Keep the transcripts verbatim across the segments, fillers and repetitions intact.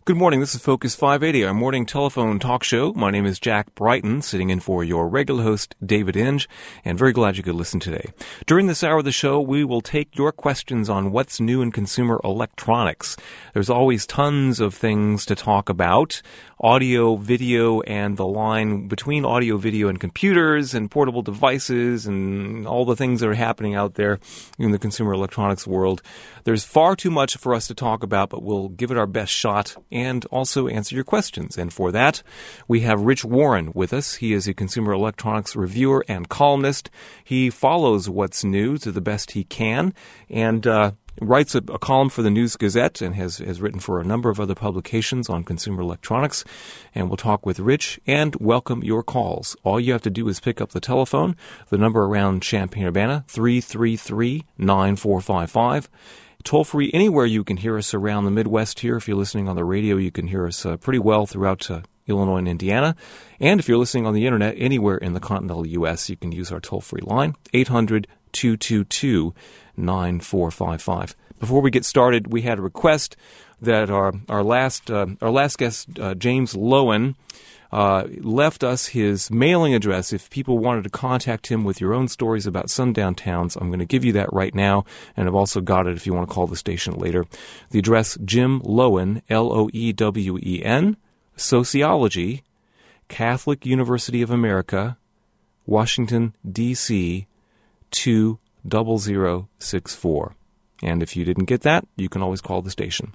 Good morning. This is Focus five eighty, our morning telephone talk show. My name is Jack Brighton, sitting in for your regular host, David Inge, and very glad you could listen today. During this hour of the show, we will take your questions on what's new in consumer electronics. There's always tons of things to talk about. Audio, video, and the line between audio, video, and computers and portable devices and all the things that are happening out there in the consumer electronics world. There's far too much for us to talk about, but we'll give it our best shot and also answer your questions. And for that, we have Rich Warren with us. He is a consumer electronics reviewer and columnist. He follows what's new to the best he can and uh, writes a, a column for the News Gazette and has, has written for a number of other publications on consumer electronics. And we'll talk with Rich and welcome your calls. All you have to do is pick up the telephone, the number around Champaign-Urbana, three three three, nine four five five. Toll-free anywhere you can hear us around the Midwest here. If you're listening on the radio, you can hear us uh, pretty well throughout uh, Illinois and Indiana. And if you're listening on the Internet anywhere in the continental U S, you can use our toll-free line, eight hundred, two two two, nine four five five. Before we get started, we had a request that our, our, last, uh, our last guest, uh, James Lowen, Uh, left us his mailing address if people wanted to contact him with your own stories about sundown towns. I'm going to give you that right now, and I've also got it if you want to call the station later. The address, Jim Lowen, L O E W E N, Sociology, Catholic University of America, Washington, D C, two zero zero six four. And if you didn't get that, you can always call the station.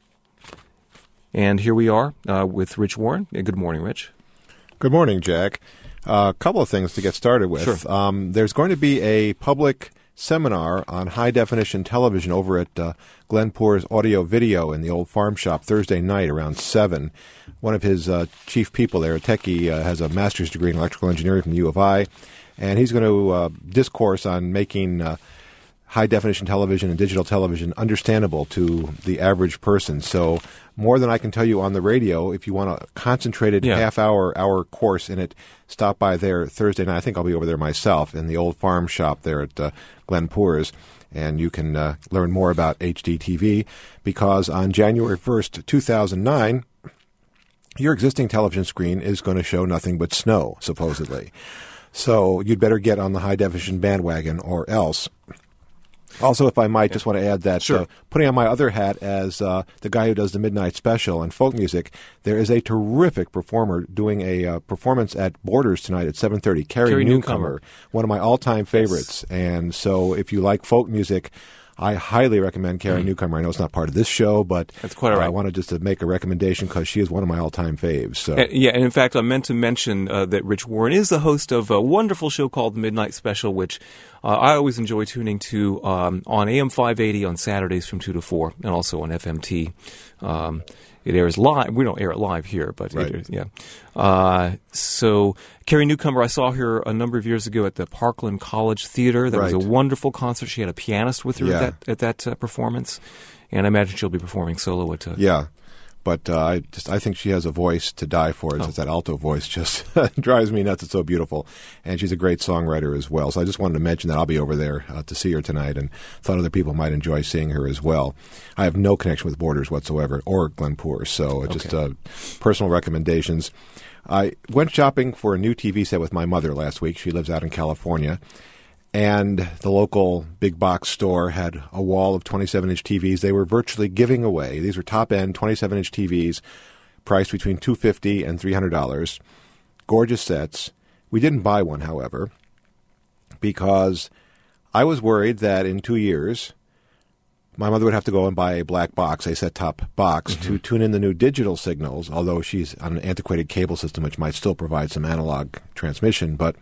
And here we are uh, with Rich Warren. Good morning, Rich. Good morning, Jack. A uh, couple of things to get started with. Sure. Um, there's going to be a public seminar on high-definition television over at uh, Glenn Poor's Audio Video in the old farm shop Thursday night around seven. One of his uh, chief people there, a techie, uh, has a master's degree in electrical engineering from the U of I, and he's going to uh, discourse on making uh, high-definition television and digital television understandable to the average person. So more than I can tell you on the radio, if you want a concentrated yeah. half-hour hour course in it, stop by there Thursday night. I think I'll be over there myself in the old farm shop there at uh, Glenn Poor's, and you can uh, learn more about H D T V because on January first, two thousand nine, your existing television screen is going to show nothing but snow, supposedly. So you'd better get on the high-definition bandwagon or else. Also, if I might, yeah. just want to add that sure. uh, putting on my other hat as uh, the guy who does the Midnight Special and folk music, there is a terrific performer doing a uh, performance at Borders tonight at seven thirty, Carrie, Carrie Newcomer, Newcomer, one of my all-time favorites. Yes. And so if you like folk music, I highly recommend Carrie mm. Newcomer. I know it's not part of this show, but That's quite all right. uh, I wanted just to make a recommendation because she is one of my all-time faves. So. And, yeah, and in fact, I meant to mention uh, that Rich Warren is the host of a wonderful show called The Midnight Special, which uh, I always enjoy tuning to um, on A M five eighty on Saturdays from two to four, and also on F M T. Um, it airs live. We don't air it live here, but right. it airs, yeah. Uh, so Carrie Newcomer, I saw her a number of years ago at the Parkland College Theater. That right. was a wonderful concert. She had a pianist with her yeah. at that, at that uh, performance, and I imagine she'll be performing solo at. Uh, yeah. But uh, I just I think she has a voice to die for. It's oh. just that alto voice just drives me nuts. It's so beautiful. And she's a great songwriter as well. So I just wanted to mention that I'll be over there uh, to see her tonight and thought other people might enjoy seeing her as well. I have no connection with Borders whatsoever or Glenn Poor's, so okay. just uh, personal recommendations. I went shopping for a new T V set with my mother last week. She lives out in California. And the local big box store had a wall of twenty-seven inch T Vs. They were virtually giving away. These were top-end twenty-seven inch T Vs, priced between two hundred fifty dollars and three hundred dollars. Gorgeous sets. We didn't buy one, however, because I was worried that in two years, my mother would have to go and buy a black box, a set-top box, mm-hmm. to tune in the new digital signals, although she's on an antiquated cable system, which might still provide some analog transmission. But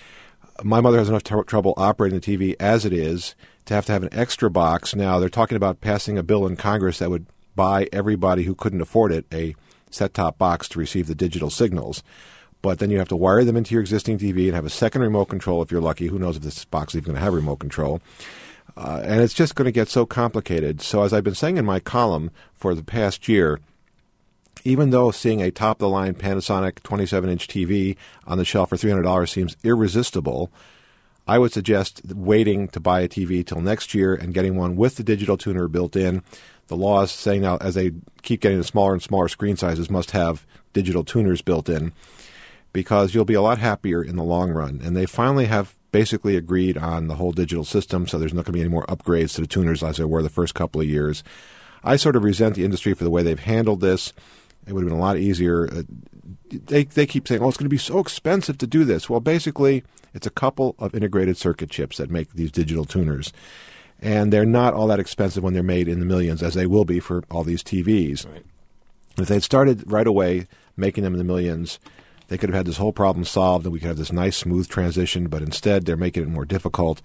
my mother has enough t- trouble operating the T V as it is to have to have an extra box. Now, they're talking about passing a bill in Congress that would buy everybody who couldn't afford it a set-top box to receive the digital signals. But then you have to wire them into your existing T V and have a second remote control if you're lucky. Who knows if this box is even going to have remote control. Uh, and it's just going to get so complicated. So as I've been saying in my column for the past year, even though seeing a top-of-the-line Panasonic twenty-seven inch T V on the shelf for three hundred dollars seems irresistible, I would suggest waiting to buy a T V till next year and getting one with the digital tuner built in. the law is saying now, as they keep getting the smaller and smaller screen sizes, must have digital tuners built in, because you'll be a lot happier in the long run. And they finally have basically agreed on the whole digital system, so there's not going to be any more upgrades to the tuners as there were the first couple of years. I sort of resent the industry for the way they've handled this. It would have been a lot easier. Uh, they they keep saying, oh, it's going to be so expensive to do this. Well, basically, it's a couple of integrated circuit chips that make these digital tuners. And they're not all that expensive when they're made in the millions, as they will be for all these T Vs. Right. If they'd started right away making them in the millions, they could have had this whole problem solved, and we could have this nice, smooth transition. But instead, they're making it more difficult.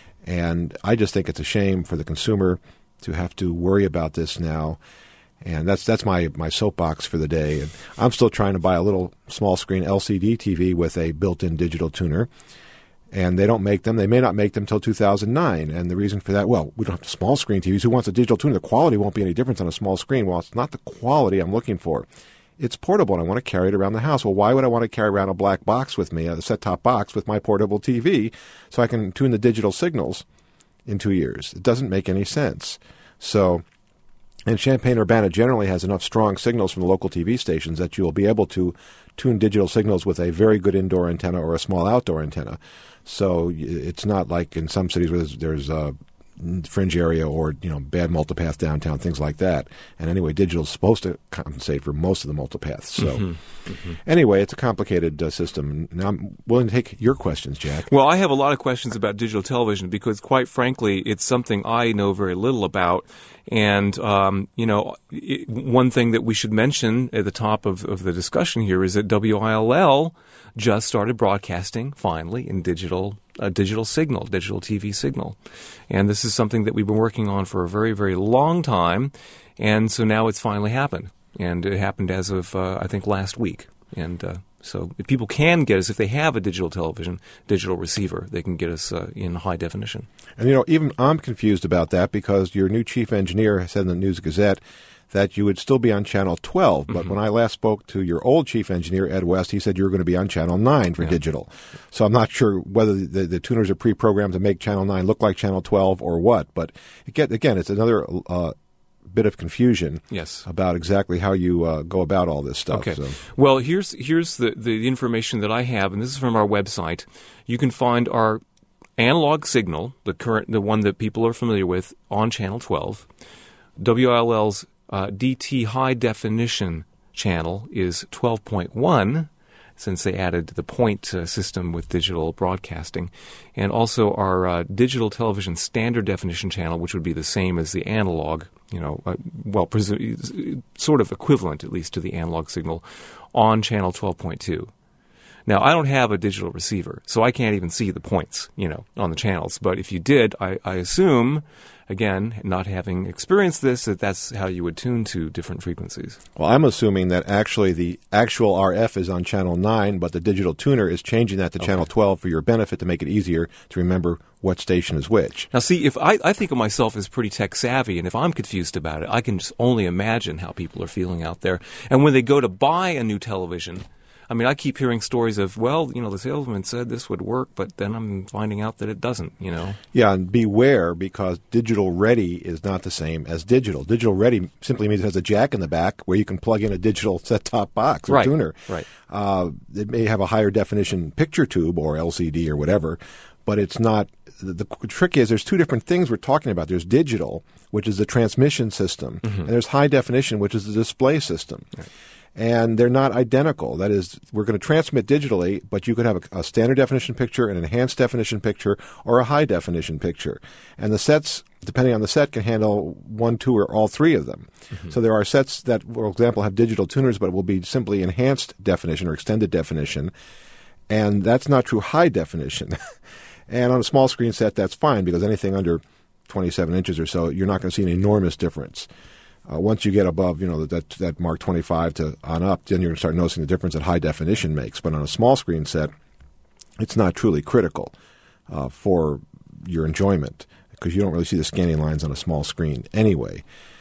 And I just think it's a shame for the consumer to have to worry about this now. And that's that's my, my soapbox for the day. And I'm still trying to buy a little small-screen L C D T V with a built-in digital tuner. And they don't make them. They may not make them until two thousand nine. And the reason for that, well, we don't have small screen T Vs. Who wants a digital tuner? The quality won't be any different on a small screen. Well, it's not the quality I'm looking for. It's portable, and I want to carry it around the house. Well, why would I want to carry around a black box with me, a set-top box with my portable T V, so I can tune the digital signals in two years? It doesn't make any sense. So, and Champaign-Urbana generally has enough strong signals from the local T V stations that you will be able to tune digital signals with a very good indoor antenna or a small outdoor antenna. So it's not like in some cities where there's, there's a fringe area or, you know, bad multipath downtown, things like that. And anyway, digital is supposed to compensate for most of the multipaths. So mm-hmm. Mm-hmm. anyway, it's a complicated uh, system. Now I'm willing to take your questions, Jack. Well, I have a lot of questions about digital television because, quite frankly, it's something I know very little about. And, um, you know, it, one thing that we should mention at the top of, of the discussion here is that W I L L just started broadcasting, finally, in digital a digital signal, digital T V signal. And this is something that we've been working on for a very, very long time. And so now it's finally happened. And it happened as of, uh, I think, last week. And uh, so if people can get us, if they have a digital television, digital receiver, they can get us uh, in high definition. And, you know, even I'm confused about that because your new chief engineer said in the News Gazette that you would still be on Channel twelve. But mm-hmm. when I last spoke to your old chief engineer, Ed West, he said you were going to be on Channel nine for yeah. digital. So I'm not sure whether the, the tuners are pre-programmed to make Channel nine look like Channel twelve or what. But again, again it's another uh, bit of confusion yes. about exactly how you uh, go about all this stuff. Okay. So. Well, here's here's the, the information that I have, and this is from our website. You can find our analog signal, the current, the one that people are familiar with, on Channel twelve. W I L L's Uh, D T high definition channel is twelve point one, since they added the point uh, system with digital broadcasting, and also our uh, digital television standard definition channel, which would be the same as the analog, you know, uh, well, presu- sort of equivalent at least to the analog signal, on channel twelve point two. Now, I don't have a digital receiver, so I can't even see the points, you know, on the channels. But if you did, I, I assume, again, not having experienced this, that that's how you would tune to different frequencies. Well, I'm assuming that actually the actual R F is on Channel nine, but the digital tuner is changing that to okay. Channel twelve for your benefit to make it easier to remember what station is which. Now, see, if I, I think of myself as pretty tech savvy, and if I'm confused about it, I can just only imagine how people are feeling out there. And when they go to buy a new television, I mean, I keep hearing stories of, well, you know, the salesman said this would work, but then I'm finding out that it doesn't, you know. Yeah, and beware, because digital ready is not the same as digital. Digital ready simply means it has a jack in the back where you can plug in a digital set-top box or right. tuner. Right. Uh, it may have a higher definition picture tube or L C D or whatever, but it's not. The, the trick is there's two different things we're talking about. There's digital, which is the transmission system, mm-hmm. and there's high definition, which is the display system. Right. And they're not identical. That is, we're going to transmit digitally, but you could have a, a standard definition picture, an enhanced definition picture, or a high definition picture. And the sets, depending on the set, can handle one, two, or all three of them. Mm-hmm. So there are sets that, for example, have digital tuners, but will be simply enhanced definition or extended definition. And that's not true high definition. And on a small screen set, that's fine, because anything under twenty-seven inches or so, you're not going to see an enormous difference. Uh, once you get above, you know, that that mark twenty-five to on up, then you're going to start noticing the difference that high definition makes. But on a small screen set, it's not truly critical uh, for your enjoyment, because you don't really see the scanning lines on a small screen anyway.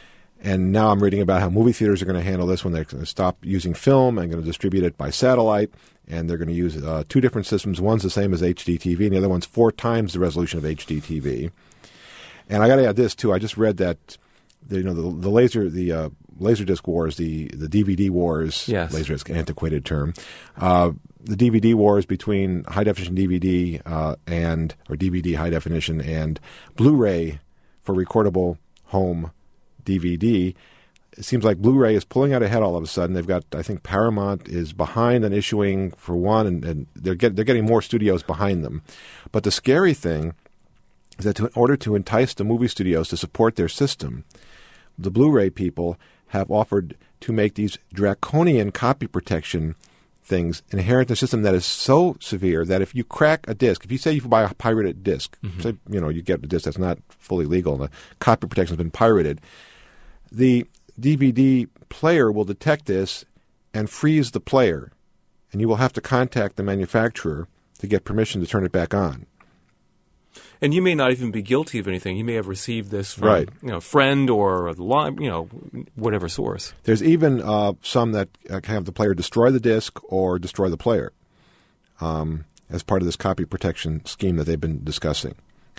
And now I'm reading about how movie theaters are going to handle this when they're going to stop using film and going to distribute it by satellite. And they're going to use uh, two different systems. One's the same as H D T V, and the other one's four times the resolution of H D T V. And I got to add this, too. I just read that the, you know, the, the laser, the uh, Laserdisc wars, the, the D V D wars, yes. Laserdisc, antiquated term, uh, the D V D wars between high-definition D V D uh, and, or D V D high-definition and Blu-ray for recordable home D V D. It seems like Blu-ray is pulling out ahead all of a sudden. They've got, I think Paramount is behind on issuing for one, and, and they're, get, they're getting more studios behind them. But the scary thing is that to, in order to entice the movie studios to support their system, the Blu-ray people have offered to make these draconian copy protection things inherent in the system that is so severe that if you crack a disc, if you say you buy a pirated disc, mm-hmm. say you know you get a disc that's not fully legal and the copy protection has been pirated, the D V D player will detect this and freeze the player, and you will have to contact the manufacturer to get permission to turn it back on. And you may not even be guilty of anything. You may have received this from right. you know, a friend or a li- you know whatever source. There's even uh, some that uh, have the player destroy the disc or destroy the player um, as part of this copy protection scheme that they've been discussing.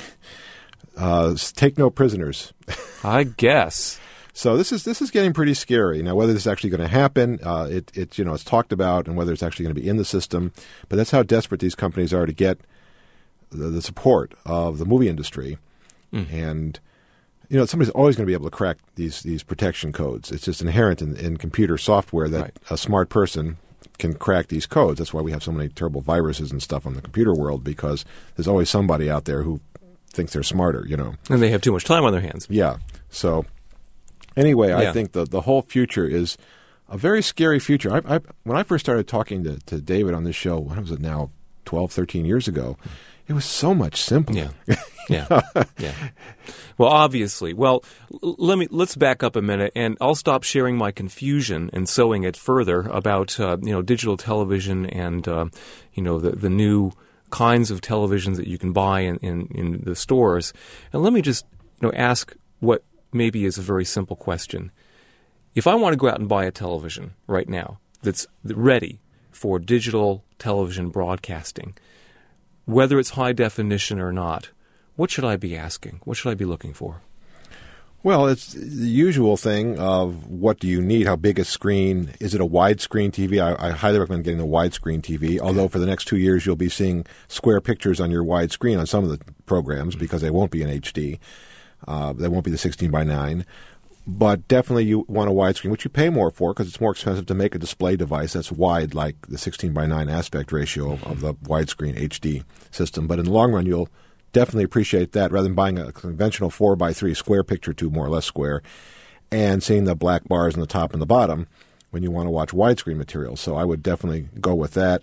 Uh, take no prisoners. I guess. So this is this is getting pretty scary. Now, whether this is actually going to happen, uh, it it you know it's talked about, and whether it's actually going to be in the system. But that's how desperate these companies are to get the, the support of the movie industry. Mm. And you know somebody's always going to be able to crack these these protection codes. It's just inherent in, in computer software that right. a smart person can crack these codes. That's why we have so many terrible viruses and stuff on the computer world, because there's always somebody out there who thinks they're smarter. You know, and they have too much time on their hands. Yeah. So. Anyway, yeah. I think the, the whole future is a very scary future. I, I, when I first started talking to, to David on this show, when was it now, twelve, thirteen years ago, it was so much simpler. Yeah, yeah, yeah. Well, obviously. Well, l- let me let's back up a minute, and I'll stop sharing my confusion and sowing it further about uh, you know digital television and uh, you know the the new kinds of televisions that you can buy in, in, in the stores, and let me just you know ask what maybe is a very simple question. If I want to go out and buy a television right now that's ready for digital television broadcasting, whether it's high definition or not, what should I be asking? What should I be looking for? Well, it's the usual thing of what do you need? How big a screen? Is it a widescreen T V? I, I highly recommend getting a widescreen T V, although for the next two years you'll be seeing square pictures on your widescreen on some of the programs because they won't be in H D. Uh, that won't be the sixteen by nine, but definitely you want a widescreen, which you pay more for because it's more expensive to make a display device that's wide like the sixteen by nine aspect ratio of, of the widescreen H D system. But in the long run, you'll definitely appreciate that rather than buying a conventional four by three square picture tube, more or less square, and seeing the black bars on the top and the bottom when you want to watch widescreen material. So I would definitely go with that.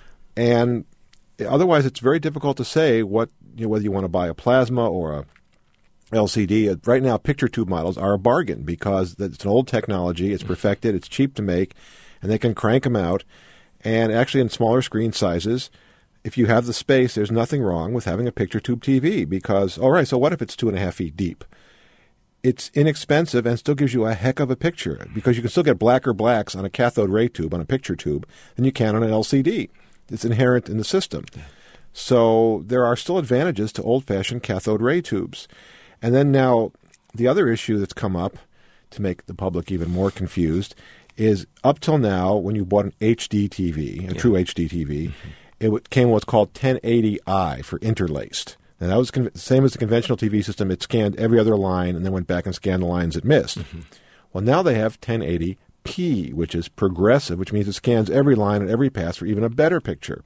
And otherwise, it's very difficult to say what you know, whether you want to buy a plasma or a L C D. Right now, picture tube models are a bargain because it's an old technology. It's perfected. It's cheap to make, and they can crank them out. And actually, in smaller screen sizes, if you have the space, there's nothing wrong with having a picture tube T V because, all right, so what if it's two and a half feet deep? It's inexpensive and still gives you a heck of a picture because you can still get blacker blacks on a cathode ray tube, on a picture tube, than you can on an L C D. It's inherent in the system. So there are still advantages to old-fashioned cathode ray tubes. And then now the other issue that's come up to make the public even more confused is up till now when you bought an H D T V, a yeah. true H D T V, mm-hmm. it came what's called ten eighty i for interlaced. And that was the same as the conventional T V system. It scanned every other line and then went back and scanned the lines it missed. Mm-hmm. Well, now they have ten eighty p, which is progressive, which means it scans every line and every pass for even a better picture.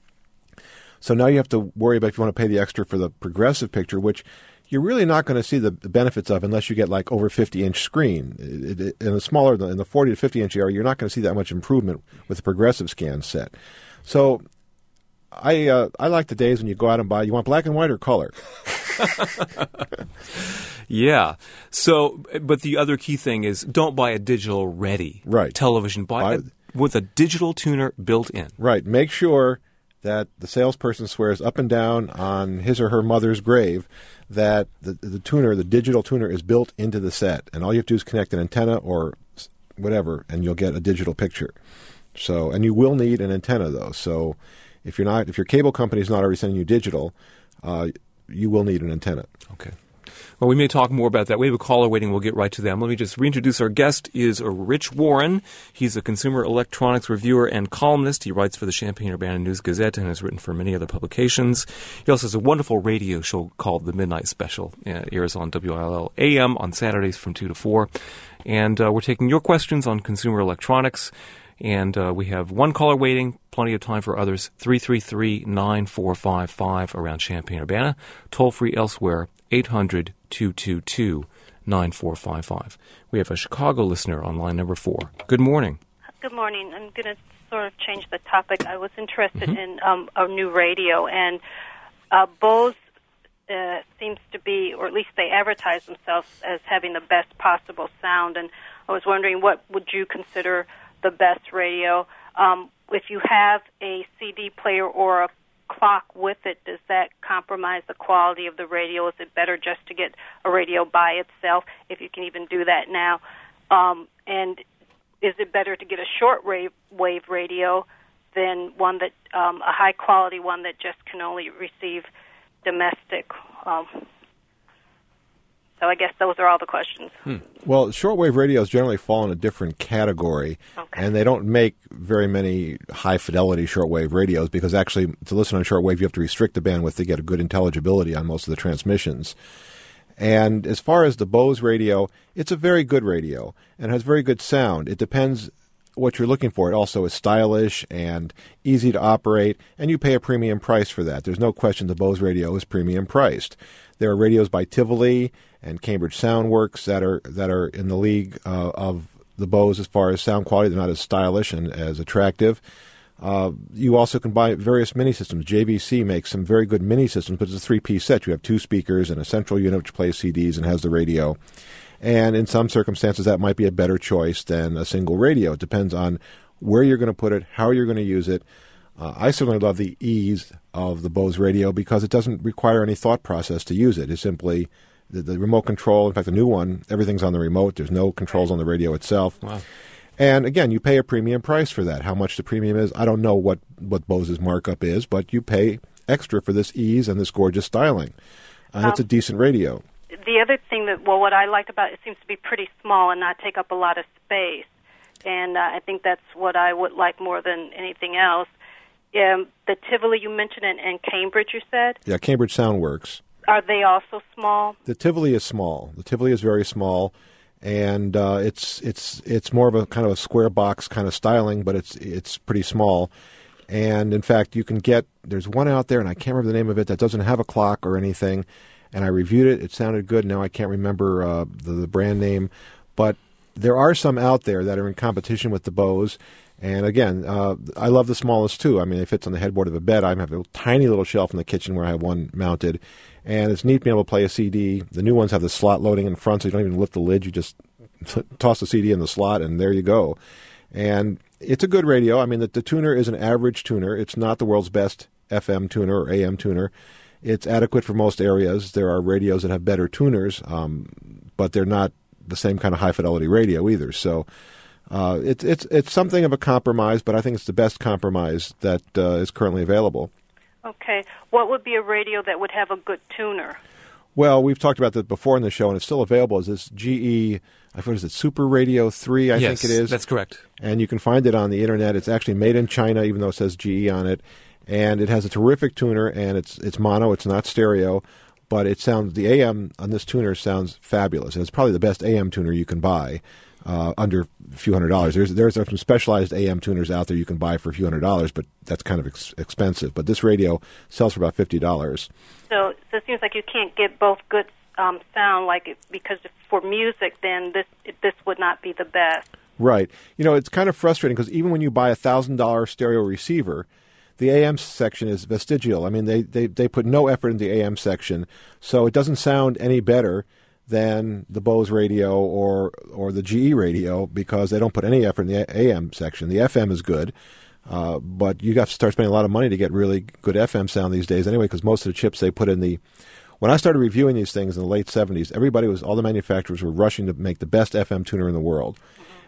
So now you have to worry about if you want to pay the extra for the progressive picture, which you're really not going to see the benefits of unless you get like over fifty-inch screen. It, it, in a smaller, in the forty to fifty-inch area, you're not going to see that much improvement with the progressive scan set. So I uh, I like the days when you go out and buy, you want black and white or color? Yeah. So, but the other key thing is don't buy a digital ready right. television. Buy I, a, with a digital tuner built in. Right. Make sure that the salesperson swears up and down on his or her mother's grave that the, the tuner, the digital tuner, is built into the set. And all you have to do is connect an antenna or whatever, and you'll get a digital picture. So, and you will need an antenna, though. So if you're not, if your cable company is not already sending you digital, uh, you will need an antenna. Okay. Well, we may talk more about that. We have a caller waiting. We'll get right to them. Let me just reintroduce our guest is Rich Warren. He's a consumer electronics reviewer and columnist. He writes for the Champaign-Urbana News-Gazette and has written for many other publications. He also has a wonderful radio show called The Midnight Special. It airs on W I L L A M on Saturdays from two to four. And uh, we're taking your questions on consumer electronics. And uh, we have one caller waiting, plenty of time for others, three three three, nine four five five around Champaign-Urbana. Toll-free elsewhere, eight hundred, two two two, nine four five five. We have a Chicago listener on line number four. Good morning. Good morning. I'm going to sort of change the topic. I was interested Mm-hmm. in um, a new radio, and uh, Bose uh, seems to be, or at least they advertise themselves as having the best possible sound, and I was wondering, what would you consider the best radio? Um, if you have a C D player or a clock with it, does that compromise the quality of the radio? Is it better just to get a radio by itself, if you can even do that now? Um, and is it better to get a short wave, wave radio than one that, um, a high quality one that just can only receive domestic? Um, so I guess those are all the questions. Hmm. Well, shortwave radios generally fall in a different category, Okay. and they don't make very many high-fidelity shortwave radios because actually to listen on shortwave you have to restrict the bandwidth to get a good intelligibility on most of the transmissions. And as far as the Bose radio, it's a very good radio and has very good sound. It depends what you're looking for. It also is stylish and easy to operate, and you pay a premium price for that. There's no question the Bose radio is premium priced. There are radios by Tivoli and Cambridge Soundworks that are that are in the league uh, of the Bose as far as sound quality. They're not as stylish and as attractive. Uh, you also can buy various mini systems. J V C makes some very good mini systems, but it's a three-piece set. You have two speakers and a central unit which plays C Ds and has the radio. And in some circumstances, that might be a better choice than a single radio. It depends on where you're going to put it, how you're going to use it. Uh, I certainly love the ease of the Bose radio because it doesn't require any thought process to use it. It's simply the, the remote control. In fact, the new one, everything's on the remote. There's no controls on the radio itself. Wow. And again, you pay a premium price for that. How much the premium is, I don't know what, what Bose's markup is, but you pay extra for this ease and this gorgeous styling. And um, it's a decent radio. The other thing that, well, what I liked about it, it seems to be pretty small and not take up a lot of space. And uh, I think that's what I would like more than anything else. Um, the Tivoli you mentioned and, and Cambridge, you said? Yeah, Cambridge Soundworks. Are they also small? The Tivoli is small. The Tivoli is very small, and uh, it's it's it's more of a kind of a square box kind of styling, but it's it's pretty small. And in fact, you can get, there's one out there, and I can't remember the name of it, that doesn't have a clock or anything. And I reviewed it. It sounded good. Now I can't remember uh, the, the brand name, but there are some out there that are in competition with the Bose. And again, uh, I love the smallest too. I mean, it fits on the headboard of a bed. I have a tiny little shelf in the kitchen where I have one mounted. And it's neat being able to play a C D. The new ones have the slot loading in front, so you don't even lift the lid. You just toss the C D in the slot, and there you go. And it's a good radio. I mean, the, the tuner is an average tuner. It's not the world's best F M tuner or A M tuner. It's adequate for most areas. There are radios that have better tuners, um, but they're not the same kind of high-fidelity radio either. So uh, it's it's it's something of a compromise, but I think it's the best compromise that uh, is currently available. Okay. What would be a radio that would have a good tuner? Well, we've talked about that before in the show, and it's still available. Is this G E, I forget, is it Super Radio three, I yes, think it is? That's correct. And you can find it on the Internet. It's actually made in China, even though it says G E on it. And it has a terrific tuner, and it's it's mono, it's not stereo, but it sounds, the A M on this tuner sounds fabulous. And it's probably the best A M tuner you can buy uh, under a few hundred dollars. There's there's some specialized A M tuners out there you can buy for a few hundred dollars, but that's kind of ex- expensive. But this radio sells for about fifty dollars. So, so it seems like you can't get both good um, sound, like it, because for music, then this this would not be the best. Right. You know, it's kind of frustrating because even when you buy a one thousand dollars stereo receiver, the A M section is vestigial. I mean, they, they, they put no effort in the A M section, so it doesn't sound any better than the Bose radio or or the G E radio because they don't put any effort in the A M section. The F M is good, uh, but you have to start spending a lot of money to get really good F M sound these days anyway, because most of the chips they put in the... When I started reviewing these things in the late seventies, everybody was, all the manufacturers were rushing to make the best F M tuner in the world.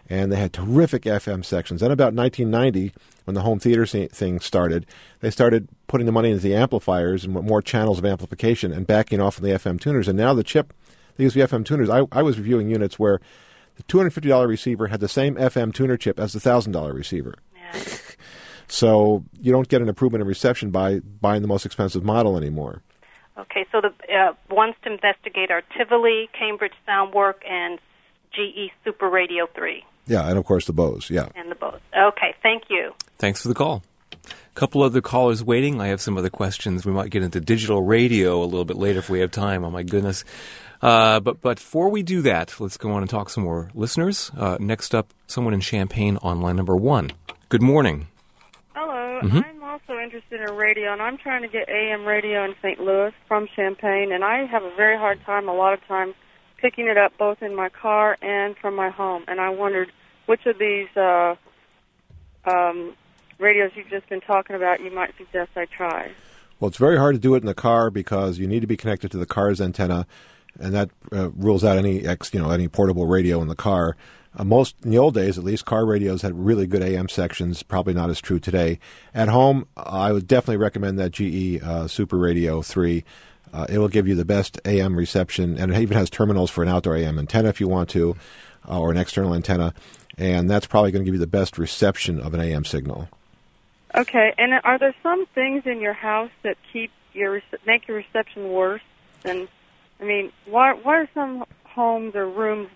and they had terrific F M sections. Then about nineteen ninety, when the home theater thing started, they started putting the money into the amplifiers and more channels of amplification and backing off of the F M tuners. And now the chip, they use the F M tuners. I, I was reviewing units where the two hundred fifty dollars receiver had the same F M tuner chip as the one thousand dollars receiver. Yeah. So you don't get an improvement in reception by buying the most expensive model anymore. Okay, so the uh, ones to investigate are Tivoli, Cambridge Soundwork, and G E Super Radio three. Yeah, and of course the Bose, yeah. And the Bose. Okay, thank you. Thanks for the call. A couple other callers waiting. I have some other questions. We might get into digital radio a little bit later if we have time. Oh, my goodness. Uh, but, but before we do that, let's go on and talk some more listeners. Uh, next up, someone in Champaign on line number one. Good morning. Hello. Mm-hmm. I'm also interested in radio, and I'm trying to get A M radio in Saint Louis from Champaign, and I have a very hard time a lot of times picking it up both in my car and from my home. And I wondered which of these uh, um, radios you've just been talking about you might suggest I try. Well, it's very hard to do it in the car because you need to be connected to the car's antenna, and that uh, rules out any ex, you know, any portable radio in the car. Uh, most, in the old days at least, car radios had really good A M sections, probably not as true today. At home, I would definitely recommend that G E uh, Super Radio three. Uh, it will give you the best A M reception, and it even has terminals for an outdoor A M antenna if you want to, uh, or an external antenna, and that's probably going to give you the best reception of an A M signal. Okay, and are there some things in your house that keep your make your reception worse? And I mean, why why are some homes or rooms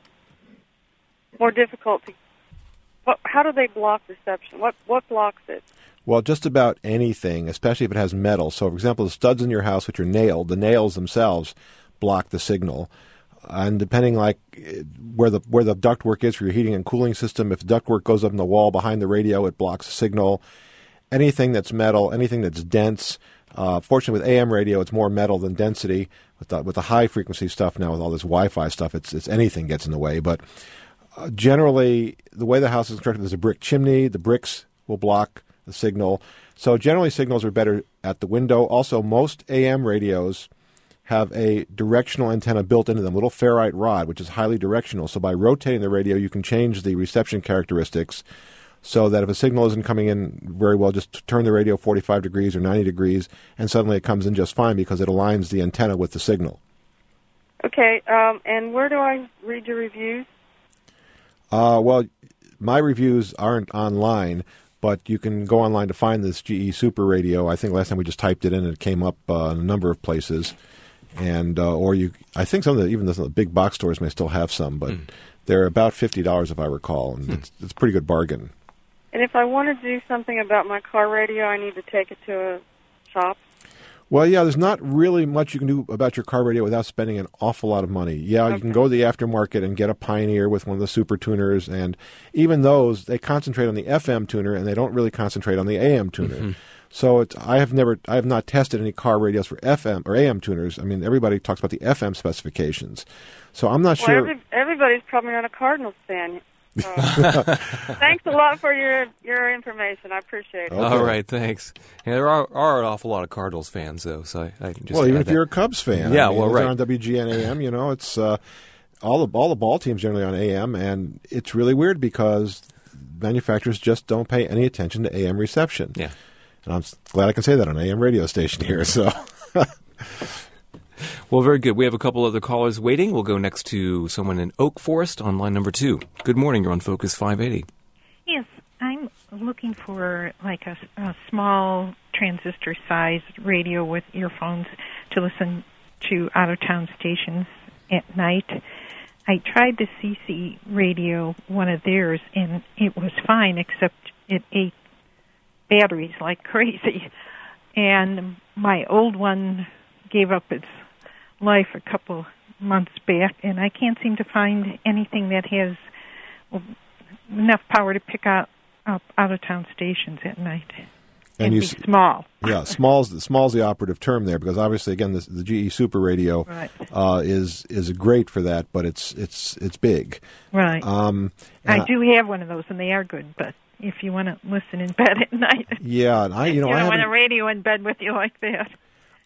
more difficult to? What, how do they block reception? What what blocks it? Well, just about anything, especially if it has metal. So, for example, the studs in your house, which are nailed, the nails themselves block the signal. And depending like where the where the ductwork is for your heating and cooling system, if the ductwork goes up in the wall behind the radio, it blocks the signal. Anything that's metal, anything that's dense. Uh, fortunately, with A M radio, it's more metal than density. With the, with the high frequency stuff now, with all this Wi-Fi stuff, it's it's anything gets in the way. But uh, generally, the way the house is constructed, there's a brick chimney. The bricks will block the signal. So generally, signals are better at the window. Also, most A M radios have a directional antenna built into them, a little ferrite rod, which is highly directional. So by rotating the radio, you can change the reception characteristics so that if a signal isn't coming in very well, just turn the radio forty-five degrees or ninety degrees, and suddenly it comes in just fine because it aligns the antenna with the signal. Okay, um, and where do I read your reviews? Uh, well, my reviews aren't online, but you can go online to find this G E Super Radio. I think last time we just typed it in and it came up uh, in a number of places. And uh, or you, I think some of the even the big box stores may still have some, but mm. they're about fifty dollars if I recall, and mm. it's, it's a pretty good bargain. And if I want to do something about my car radio, I need to take it to a shop? Well, yeah, there's not really much you can do about your car radio without spending an awful lot of money. Yeah, okay. You can go to the aftermarket and get a Pioneer with one of the super tuners, and even those, they concentrate on the F M tuner, and they don't really concentrate on the A M tuner. Mm-hmm. So it's, I have never, I have not tested any car radios for F M or A M tuners. I mean, everybody talks about the F M specifications. So I'm not well, sure. Every, everybody's probably not a Cardinals fan. Uh, thanks a lot for your your information. I appreciate it. Okay. All right, thanks. Yeah, there are, are an awful lot of Cardinals fans, though. So I, I can just well, even if that. you're a Cubs fan, yeah, I mean, well, right on W G N A M, you know, it's uh, all the all the ball teams generally on A M, and it's really weird because manufacturers just don't pay any attention to A M reception. Yeah, and I'm glad I can say that on an A M radio station here. So. Well, very good. We have a couple other callers waiting. We'll go next to someone in Oak Forest on line number two. Good morning. You're on Focus five eighty. Yes, I'm looking for like a, a small transistor-sized radio with earphones to listen to out-of-town stations at night. I tried the C C radio, one of theirs, and it was fine, except it ate batteries like crazy. And my old one gave up its life a couple months back, and I can't seem to find anything that has enough power to pick out up out-of-town stations at night. And, and you be s- small. Yeah, small's small's the operative term there, because obviously, again, the, the G E Super Radio right. uh, is is great for that, but it's it's it's big. Right. Um, I, I do have one of those, and they are good, but if you want to listen in bed at night. Yeah, and I you know you I don't want haven't- a radio in bed with you like that.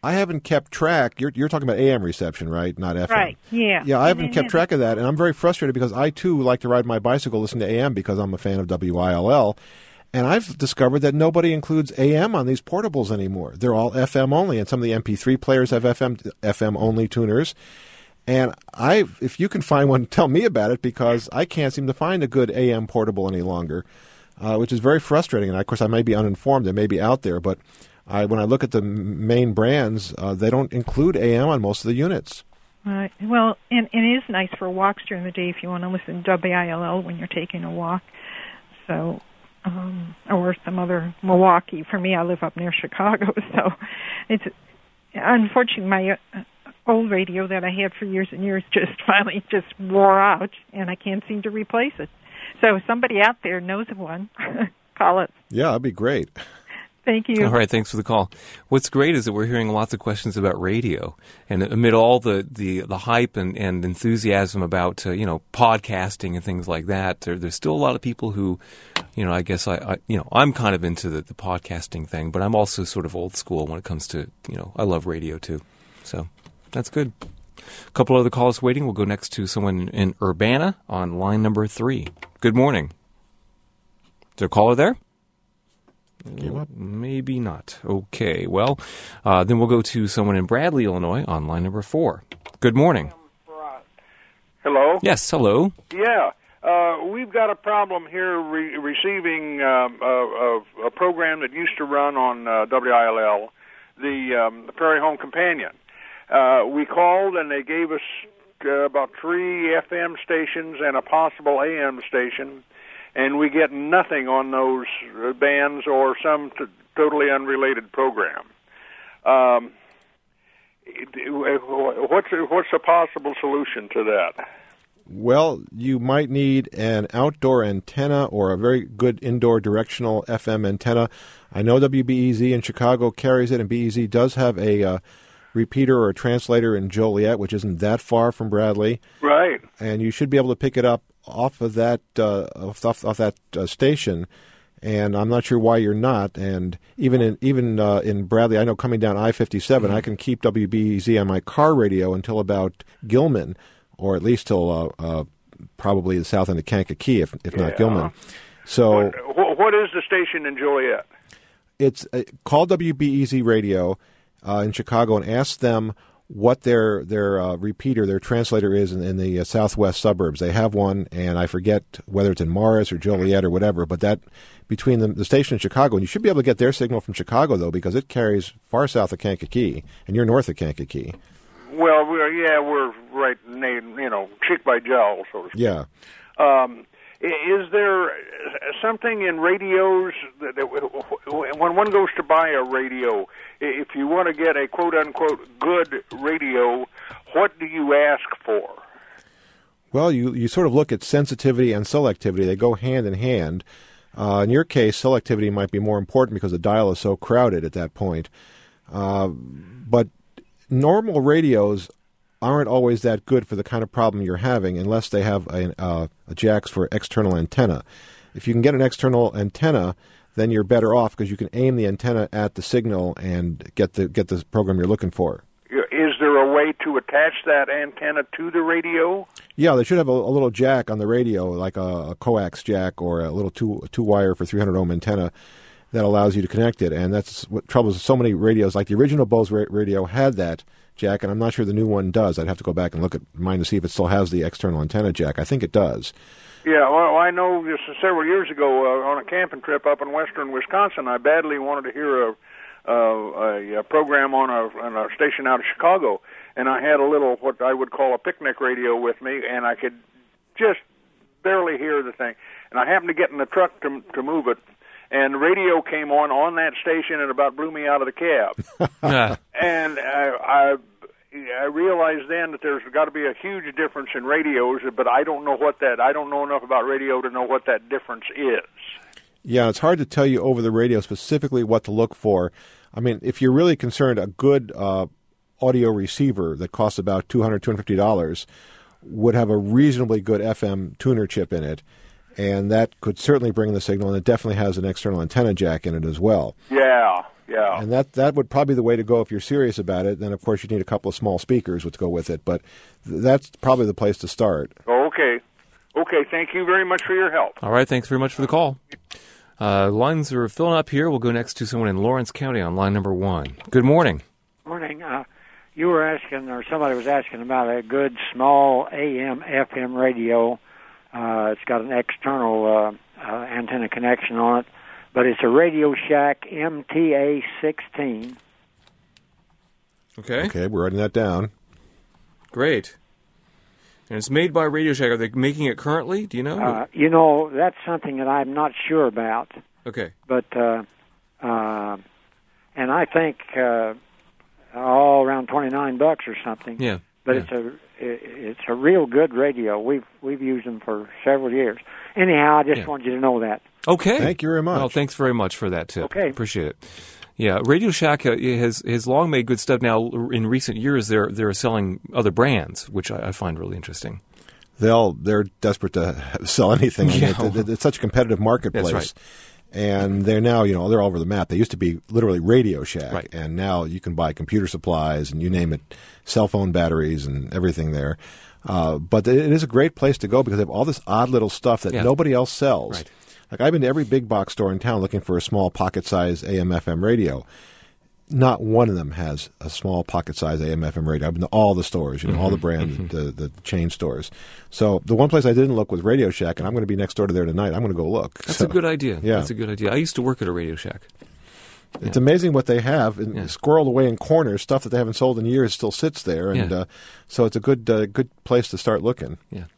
I haven't kept track. You're, you're talking about A M reception, right? Not F M. Right, yeah. Yeah, I haven't And- kept and- track of that, and I'm very frustrated because I, too, like to ride my bicycle, listen to A M because I'm a fan of W I L L. And I've discovered that nobody includes A M on these portables anymore. They're all F M only, and some of the M P three players have F M F M only tuners. And I, if you can find one, tell me about it, because I can't seem to find a good A M portable any longer, uh, which is very frustrating. And of course, I may be uninformed; they may be out there, but I, when I look at the m- main brands, uh, they don't include A M on most of the units. Right. Well, and, and it is nice for walks during the day if you want to listen to W I L L when you're taking a walk. So, um, or some other Milwaukee. For me, I live up near Chicago, so it's unfortunately my uh, old radio that I had for years and years just finally just wore out, and I can't seem to replace it. So if somebody out there knows of one, call it. Yeah, that'd be great. Thank you. All right, thanks for the call. What's great is that we're hearing lots of questions about radio, and amid all the, the, the hype and, and enthusiasm about uh, you know podcasting and things like that, there, there's still a lot of people who, you know, I guess I, I you know I'm kind of into the, the podcasting thing, but I'm also sort of old school when it comes to you know I love radio too, so that's good. A couple other calls waiting. We'll go next to someone in Urbana on line number three. Good morning. Is there a caller there? Give up. Maybe not. Okay, well, uh, then we'll go to someone in Bradley, Illinois on line number four. Good morning. Hello? Yes, hello. Yeah. Uh, we've got a problem here re- receiving um, a, a, a program that used to run on uh, W I L L, the, um, the Prairie Home Companion. Uh, we called and they gave us uh, about three F M stations and a possible A M station, and we get nothing on those bands or some t- totally unrelated program. Um, what's what's a possible solution to that? Well, you might need an outdoor antenna or a very good indoor directional F M antenna. I know W B E Z in Chicago carries it, and B E Z does have a uh, repeater or a translator in Joliet, which isn't that far from Bradley. Right. And you should be able to pick it up off of that uh, off, off, off that uh, station. And I'm not sure why you're not. And even in even uh, in Bradley, I know coming down I fifty-seven, mm-hmm. I can keep W B E Z on my car radio until about Gilman, or at least till uh, uh, probably the south end of Kankakee, if if yeah. not Gilman. So, what, what is the station in Joliet? It's uh, call W B E Z Radio uh, in Chicago and ask them what their their uh, repeater, their translator is in, in the uh, southwest suburbs. They have one, and I forget whether it's in Morris or Joliet or whatever, but that between the, the station in Chicago, and you should be able to get their signal from Chicago, though, because it carries far south of Kankakee, and you're north of Kankakee. Well, we're, yeah, we're right, you know, cheek by jowl, so to speak. Yeah. Um, is there something in radios that, that when one goes to buy a radio, if you want to get a quote-unquote good radio, what do you ask for? Well, you, you sort of look at sensitivity and selectivity. They go hand in hand. Uh, in your case, selectivity might be more important because the dial is so crowded at that point. Uh, but normal radios aren't always that good for the kind of problem you're having unless they have a, uh, a jacks for external antenna. If you can get an external antenna, then you're better off because you can aim the antenna at the signal and get the get the program you're looking for. Is there a way to attach that antenna to the radio? Yeah, they should have a, a little jack on the radio, like a, a coax jack or a little two two wire for three hundred ohm antenna that allows you to connect it. And that's what troubles so many radios. Like the original Bose ra- radio had that jack, and I'm not sure the new one does. I'd have to go back and look at mine to see if it still has the external antenna jack. I think it does. Yeah, well, I know just several years ago uh, on a camping trip up in western Wisconsin, I badly wanted to hear a uh, a, a program on a, on a station out of Chicago, and I had a little what I would call a picnic radio with me, and I could just barely hear the thing. And I happened to get in the truck to to move it, and the radio came on on that station and about blew me out of the cab. And I, I I realized then that there's got to be a huge difference in radios, but I don't know what that. I don't know enough about radio to know what that difference is. Yeah, it's hard to tell you over the radio specifically what to look for. I mean, if you're really concerned, a good uh, audio receiver that costs about two hundred dollars, two hundred fifty dollars would have a reasonably good F M tuner chip in it, and that could certainly bring the signal, and it definitely has an external antenna jack in it as well. Yeah. Yeah. And that that would probably be the way to go if you're serious about it. Then, of course, you need a couple of small speakers to go with it. But th- that's probably the place to start. Oh, okay. Okay, thank you very much for your help. All right, thanks very much for the call. Uh, lines are filling up here. We'll go next to someone in Lawrence County on line number one. Good morning. Morning. Uh, you were asking, or somebody was asking about a good small A M F M radio. Uh, it's got an external uh, uh, antenna connection on it, but it's a Radio Shack M T A sixteen. Okay. Okay, we're writing that down. Great. And it's made by Radio Shack. Are they making it currently? Do you know? Uh, you know, that's something that I'm not sure about. Okay. But, uh, uh, and I think uh, all around twenty-nine bucks or something. Yeah. But yeah. it's a it's a real good radio. We've we've used them for several years. Anyhow, I just Yeah. wanted you to know that. Okay. Thank you very much. Well, thanks very much for that tip. Okay. Appreciate it. Yeah, Radio Shack uh, has has long made good stuff. Now, in recent years, they're they're selling other brands, which I, I find really interesting. They'll they're desperate to sell anything. I mean, Yeah. it, it, it's such a competitive marketplace. That's right. And they're now, you know, they're all over the map. They used to be literally Radio Shack, Right. and now you can buy computer supplies and you name it, cell phone batteries and everything there. Uh, but it is a great place to go because they have all this odd little stuff that Yeah. nobody else sells. Right. Like I've been to every big box store in town looking for a small pocket-sized A M F M radio. Not one of them has a small pocket-sized A M F M radio. I've been to all the stores, you know, all the brand, the, the chain stores. So the one place I didn't look was Radio Shack, and I'm going to be next door to there tonight. I'm going to go look. That's So, a good idea. Yeah. That's a good idea. I used to work at a Radio Shack. It's amazing what they have, and Yeah. squirreled away in corners. Stuff that they haven't sold in years still sits there, and Yeah. uh, so it's a good uh, good place to start looking. Yeah.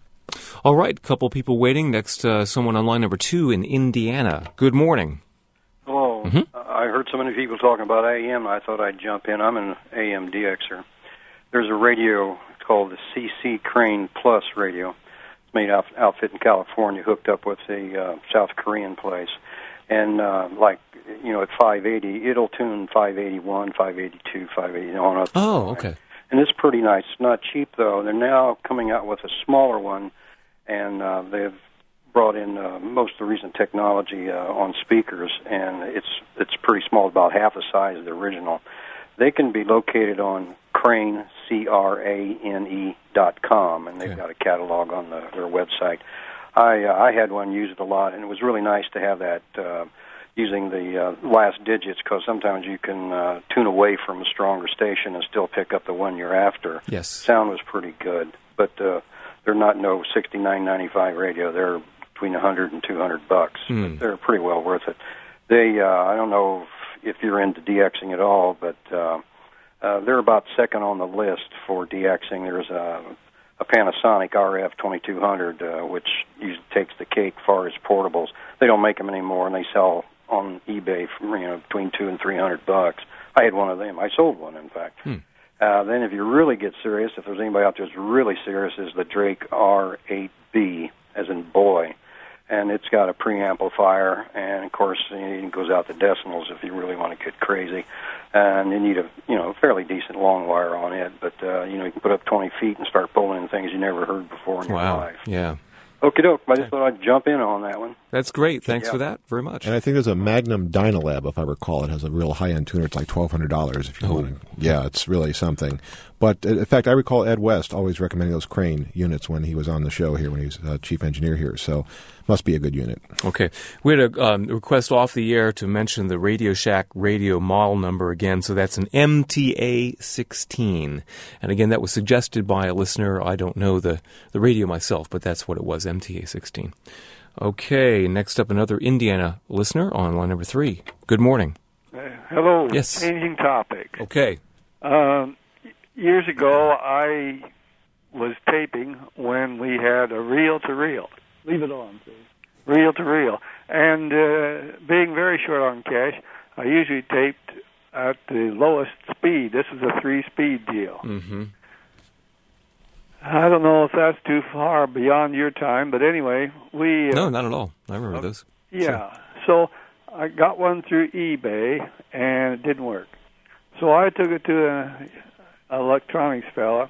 All right, couple people waiting. Next, uh, someone on line number two in Indiana. Good morning. Hello. Mhm. I heard so many people talking about A M. I thought I'd jump in. I'm an A M D Xer. There's a radio called the C C Crane Plus radio. It's made out outfit in California, hooked up with a uh, South Korean place. And uh, like, you know, at five eighty, it'll tune five eighty-one, five eighty-two, five eighty on up. Oh, okay. And it's pretty nice. It's not cheap, though. They're now coming out with a smaller one, and uh, they've brought in uh, most of the recent technology uh, on speakers, and it's it's pretty small, about half the size of the original. They can be located on Crane, C R A N E dot com, and they've Okay. got a catalog on the, their website. I uh, I had one, used it a lot, and it was really nice to have that uh, using the uh, last digits, because sometimes you can uh, tune away from a stronger station and still pick up the one you're after. Yes. Sound was pretty good, but uh, they're not no sixty-nine ninety-five radio. They're between a hundred and two hundred bucks. Hmm. They're pretty well worth it. They, uh, I don't know if, if you're into DXing at all, but uh, uh, they're about second on the list for DXing. There's a, a Panasonic R F twenty-two hundred, uh, which usually takes the cake as far as portables. They don't make them anymore, and they sell on eBay for, you know, between two and three hundred bucks. I had one of them. I sold one, in fact. Hmm. Uh, then, if you really get serious, if there's anybody out there that's really serious, is the Drake R eight B, as in boy. And it's got a preamplifier, and of course it goes out to decimals if you really want to get crazy. And you need a you know fairly decent long wire on it, but uh, you know you can put up twenty feet and start pulling in things you never heard before in your Wow. life. Yeah. Okie doke. I just thought I'd jump in on that one. That's great. Thanks Yeah. for that very much. And I think there's a Magnum Dynalab, if I recall. It has a real high-end tuner. It's like twelve hundred dollars if you Oh. want to. Yeah, it's really something. But, uh, in fact, I recall Ed West always recommending those Crane units when he was on the show here, when he was uh, chief engineer here. So must be a good unit. Okay. We had a um, request off the air to mention the Radio Shack radio model number again. So that's an M T A sixteen. And again, that was suggested by a listener. I don't know the, the radio myself, but that's what it was, M T A sixteen. Okay. Next up, another Indiana listener on line number three. Good morning. Uh, hello. Yes. Changing topic. Okay. Um, years ago, I was taping when we had a reel-to-reel. Leave it on, please. Reel-to-reel. And uh, being very short on cash, I usually taped at the lowest speed. This is a three-speed deal. Mm-hmm. I don't know if that's too far beyond your time, but anyway, we... Uh, No, not at all. I remember those. Yeah. So I got one through eBay, and it didn't work. So I took it to an electronics fella,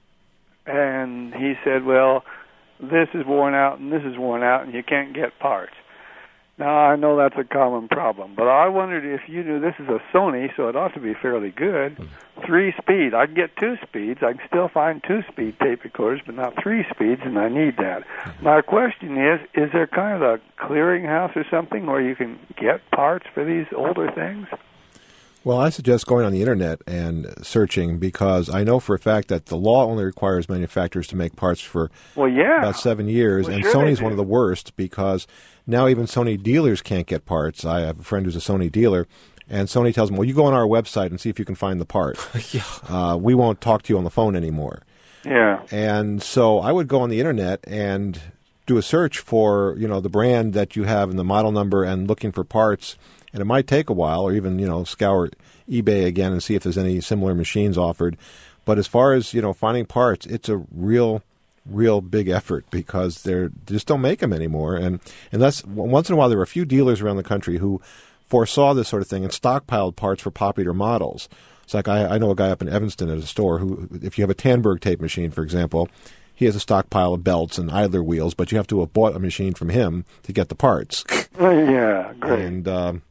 and he said, well, this is worn out and this is worn out, and you can't get parts. Now, I know that's a common problem, but I wondered if you knew this is a Sony, so it ought to be fairly good. Three speed. I can get two speeds. I can still find two-speed tape recorders, but not three speeds, and I need that. My question is, is there kind of a clearinghouse or something where you can get parts for these older things? Well, I suggest going on the Internet and searching, because I know for a fact that the law only requires manufacturers to make parts for well, yeah. about seven years, well, and sure Sony's one of the worst, because now even Sony dealers can't get parts. I have a friend who's a Sony dealer, and Sony tells them, well, you go on our website and see if you can find the part. yeah. uh, we won't talk to you on the phone anymore. Yeah. And so I would go on the Internet and do a search for, you know, the brand that you have and the model number and looking for parts. And it might take a while, or even, you know, scour eBay again and see if there's any similar machines offered. But as far as, you know, finding parts, it's a real, real big effort, because they're, they just don't make them anymore. And unless once in a while there were a few dealers around the country who foresaw this sort of thing and stockpiled parts for popular models. It's like I, I know a guy up in Evanston at a store who, if you have a Tandberg tape machine, for example, he has a stockpile of belts and idler wheels, but you have to have bought a machine from him to get the parts. Yeah, great. And um,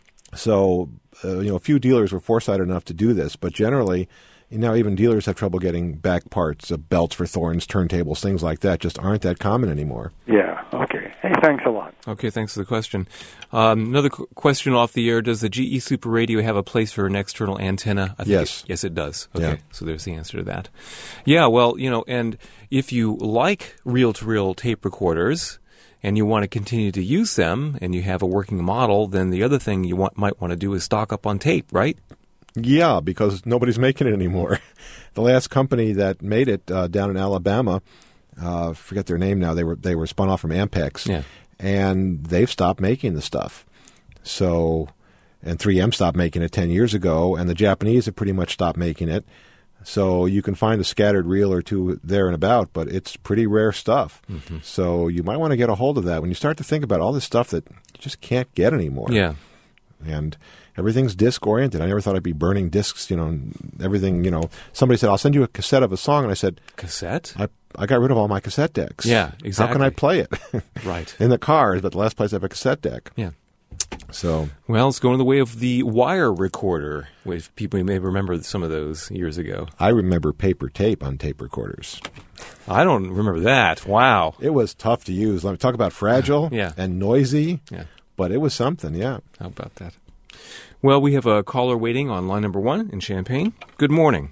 so, uh, you know, a few dealers were foresighted enough to do this, but generally, now even dealers have trouble getting back parts, uh, belts for Thorns, turntables, things like that just aren't that common anymore. Yeah, okay. Hey, thanks a lot. Okay, thanks for the question. Um, another qu- question off the air, does the G E Super Radio have a place for an external antenna? I think Yes. It, yes, it does. Okay, Yeah. so there's the answer to that. Yeah, well, you know, and if you like reel-to-reel tape recorders and you want to continue to use them and you have a working model, then the other thing you want, might want to do is stock up on tape, right? Yeah, because nobody's making it anymore. The last company that made it uh, down in Alabama, uh, I forget their name now, they were they were spun off from Ampex, Yeah. and they've stopped making the stuff. So, and three M stopped making it ten years ago, and the Japanese have pretty much stopped making it. So you can find a scattered reel or two there and about, but it's pretty rare stuff. Mm-hmm. So you might want to get a hold of that when you start to think about all this stuff that you just can't get anymore. Yeah. And everything's disc oriented. I never thought I'd be burning discs, you know, and everything, you know. Somebody said, I'll send you a cassette of a song. And I said, Cassette? I, I got rid of all my cassette decks. Yeah, exactly. How can I play it? Right. In the car, but the last place I have a cassette deck. Yeah. So, Well, it's going the way of the wire recorder, which people may remember some of those years ago. I remember paper tape on tape recorders. I don't remember that. Wow. It was tough to use. Let me talk about fragile Yeah. and noisy. Yeah. But it was something, yeah. How about that? Well, we have a caller waiting on line number one in Champaign. Good morning.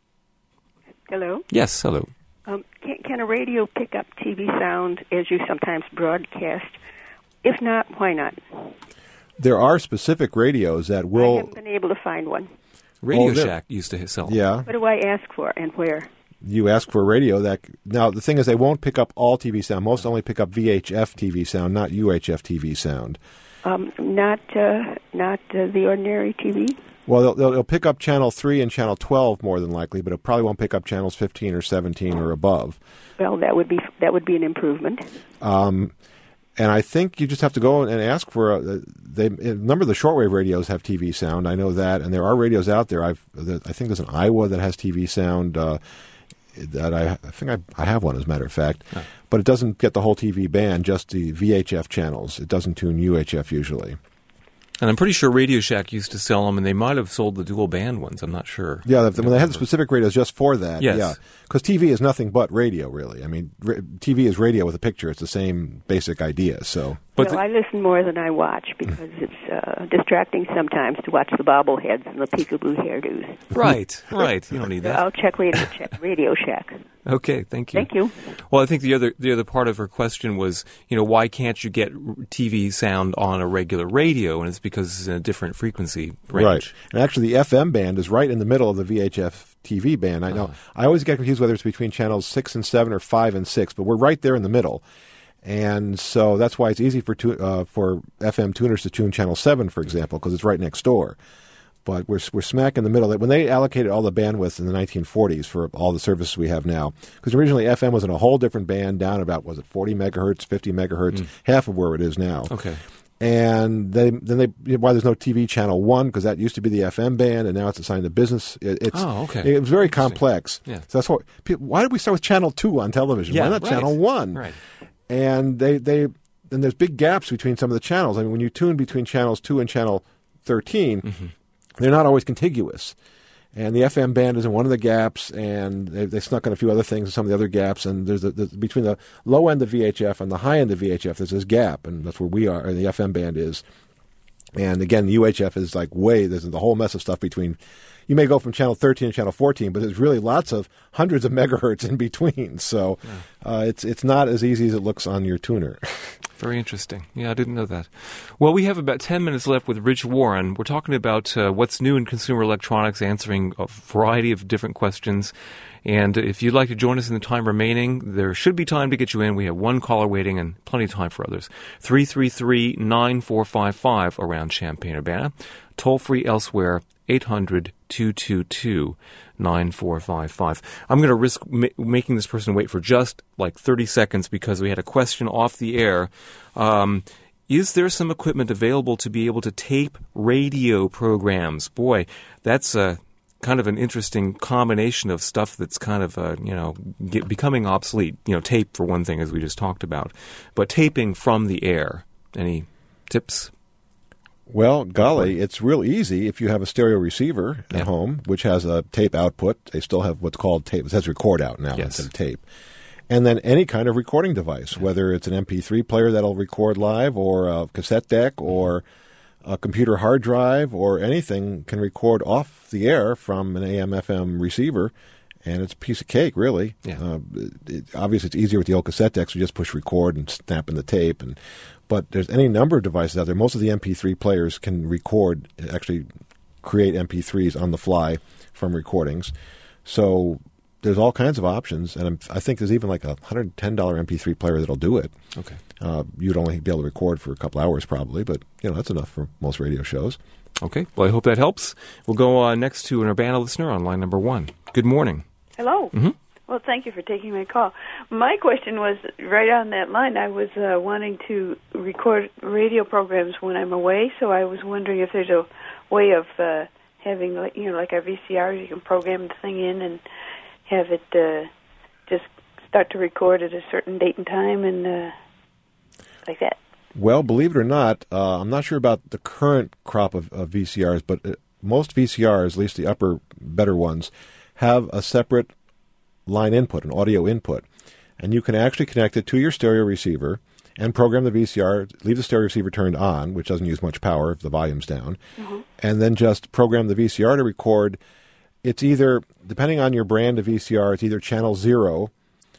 Hello. Yes, hello. Um, can, can a radio pick up T V sound as you sometimes broadcast? If not, why not? There are specific radios that I will... haven't been able to find one. Radio Oh, there- Shack used to sell. Yeah. What do I ask for and where? You ask for a radio that... Now, the thing is, they won't pick up all T V sound. Most only pick up V H F T V sound, not U H F T V sound. Um, not uh, not uh, the ordinary T V? Well, they'll, they'll, they'll pick up channel three and channel twelve more than likely, but it probably won't pick up channels fifteen or seventeen or above. Well, that would be that would be an improvement. Um, and I think you just have to go and ask for a. They, a number of the shortwave radios have T V sound. I know that, and there are radios out there. I've, I think there's an Iowa that has T V sound. Uh, that I, I think I, I have one, as a matter of fact, Oh. but it doesn't get the whole T V band, just the V H F channels. It doesn't tune U H F usually. And I'm pretty sure Radio Shack used to sell them, and they might have sold the dual band ones. I'm not sure. Yeah, when they had the specific radios just for that. Yes. Yeah, because T V is nothing but radio, really. I mean, r- T V is radio with a picture. It's the same basic idea. So, But well, the- I listen more than I watch because it's uh, distracting sometimes to watch the bobbleheads and the peekaboo hairdos. Right, right. You don't need that. I'll check Radio, check Radio Shack. Okay, thank you. Thank you. Well, I think the other the other part of her question was, you know, why can't you get T V sound on a regular radio? And it's because it's in a different frequency range. right. And actually, the F M band is right in the middle of the V H F T V band. I know. Uh-huh. I always get confused whether it's between channels six and seven or five and six, but we're right there in the middle. And so that's why it's easy for tu- uh, for F M tuners to tune channel seven, for example, because it's right next door. But we're we're smack in the middle. When they allocated all the bandwidth in the nineteen forties for all the services we have now, because originally F M was in a whole different band down about, was it forty megahertz, fifty megahertz, Mm. half of where it is now. Okay. And they, then they why there's no T V channel one, because that used to be the F M band, and now it's assigned to business. It, it's Oh, okay. it was very complex. Yeah. So that's what. Why did we start with channel two on television? Yeah, why not right. channel one? Right. And they they then there's big gaps between some of the channels. I mean, when you tune between channels two and channel thirteen, mm-hmm. they're not always contiguous. And the F M band is in one of the gaps, and they, they snuck in a few other things in some of the other gaps. And there's a, the, between the low end of V H F and the high end of V H F, there's this gap, and that's where we are, or the F M band is. And again, U H F is like way, there's the whole mess of stuff between. You may go from channel thirteen to channel fourteen, but there's really lots of hundreds of megahertz in between. So yeah. uh, it's it's not as easy as it looks on your tuner. Very interesting. Yeah, I didn't know that. Well, we have about ten minutes left with Rich Warren. We're talking about uh, what's new in consumer electronics, answering a variety of different questions. And if you'd like to join us in the time remaining, there should be time to get you in. We have one caller waiting and plenty of time for others. three three three, nine four five five around Champaign-Urbana. Toll free elsewhere, eight hundred, two two two, nine four five five. I'm going to risk ma- making this person wait for just like thirty seconds because we had a question off the air. Um, is there some equipment available to be able to tape radio programs? Boy, that's a kind of an interesting combination of stuff that's kind of, uh, you know, get, becoming obsolete. You know, tape for one thing, as we just talked about. But taping from the air. Any tips? Well, golly, it's real easy if you have a stereo receiver at yeah. home, which has a tape output. They still have what's called tape. It says record out now yes. instead of tape. And then any kind of recording device, yeah. whether it's an M P three player that'll record live or a cassette deck or a computer hard drive or anything can record off the air from an A M F M receiver. And it's a piece of cake, really. Yeah. Uh, it, obviously, it's easier with the old cassette decks. You just push record and snap in the tape. And But there's any number of devices out there. Most of the M P three players can record, actually create M P threes on the fly from recordings. So there's all kinds of options. And I'm, I think there's even like a one hundred ten dollars M P three player that'll do it. Okay. Uh, you'd only be able to record for a couple hours probably, but you know that's enough for most radio shows. Okay. Well, I hope that helps. We'll go uh, next to an Urbana listener on line number one. Good morning. Hello. Mm-hmm. Well, thank you for taking my call. My question was right on that line. I was uh, wanting to record radio programs when I'm away, so I was wondering if there's a way of uh, having, you know, like our V C Rs, you can program the thing in and have it uh, just start to record at a certain date and time and uh, like that. Well, believe it or not, uh, I'm not sure about the current crop of, of V C Rs, but uh, most V C Rs, at least the upper, better ones, have a separate line input, an audio input. And you can actually connect it to your stereo receiver and program the V C R, leave the stereo receiver turned on, which doesn't use much power if the volume's down, mm-hmm. and then just program the V C R to record. It's either, depending on your brand of V C R, it's either channel zero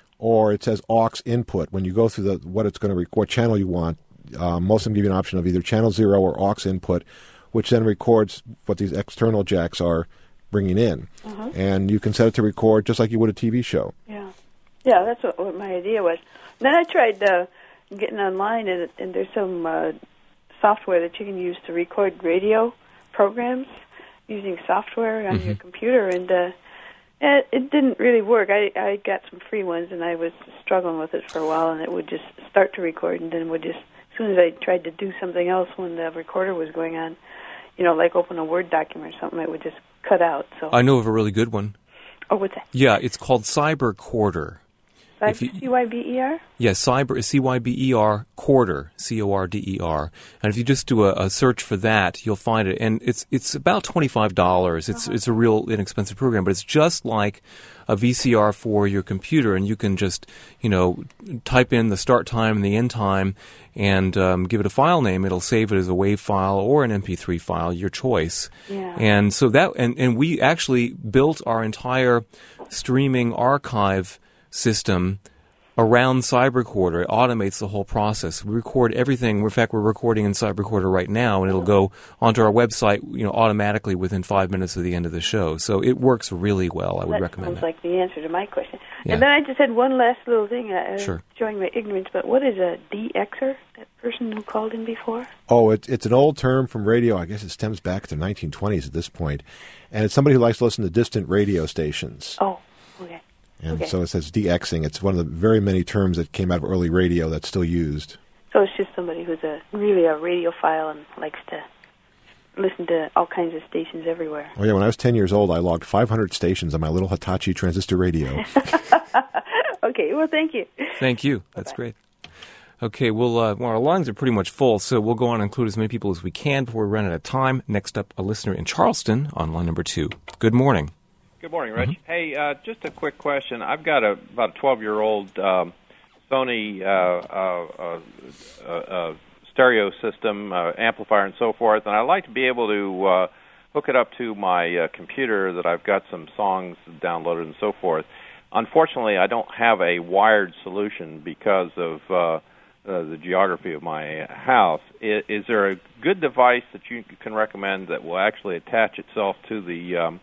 or it says aux input. When you go through the what it's going to record, what channel you want, um, most of them give you an option of either channel zero or aux input, which then records what these external jacks are bringing in. Uh-huh. And you can set it to record just like you would a T V show. Yeah, yeah, that's what, what my idea was. Then I tried uh, getting online, and, and there's some uh, software that you can use to record radio programs using software on mm-hmm. your computer, and uh, it, it didn't really work. I, I got some free ones, and I was struggling with it for a while, and it would just start to record, and then would just, as soon as I tried to do something else when the recorder was going on, you know, like open a Word document or something, it would just cut out. So I know of a really good one. Oh, what's that? Yeah, it's called Cybercorder. C Y B E R? Yes, Cyber, C Y B E R, Corder, C O R D E R. And if you just do a, a search for that, you'll find it. And it's it's about twenty-five dollars. It's uh-huh. it's a real inexpensive program, but it's just like a V C R for your computer, and you can just, you know, type in the start time and the end time and um, give it a file name. It'll save it as a WAV file or an M P three file, your choice. Yeah. And so that, and, and we actually built our entire streaming archive system around Cybercorder. It automates the whole process. We record everything. In fact, we're recording in Cybercorder right now, and it'll go onto our website, you know, automatically within five minutes of the end of the show. So it works really well. I would that recommend it. That sounds like the answer to my question. Yeah. And then I just had one last little thing, uh, sure. showing my ignorance, but what is a D Xer, that person who called in before? Oh, it, it's an old term from radio. I guess it stems back to the nineteen twenties at this point. And it's somebody who likes to listen to distant radio stations. Oh, okay. And okay. so it says de-Xing. It's one of the very many terms that came out of early radio that's still used. So it's just somebody who's a really a radiophile and likes to listen to all kinds of stations everywhere. Oh, yeah. When I was ten years old, I logged five hundred stations on my little Hitachi transistor radio. Okay. Well, thank you. Thank you. That's Bye-bye. Great. Okay, well, uh, well, our lines are pretty much full, so we'll go on and include as many people as we can before we run out of time. Next up, a listener in Charleston on line number two. Good morning. Good morning, Rich. Mm-hmm. Hey, uh, just a quick question. I've got a about a twelve-year-old um, Sony uh, uh, uh, uh, stereo system, uh, amplifier, and so forth, and I'd like to be able to uh, hook it up to my uh, computer that I've got some songs downloaded and so forth. Unfortunately, I don't have a wired solution because of uh, uh, the geography of my house. Is, is there a good device that you can recommend that will actually attach itself to the um,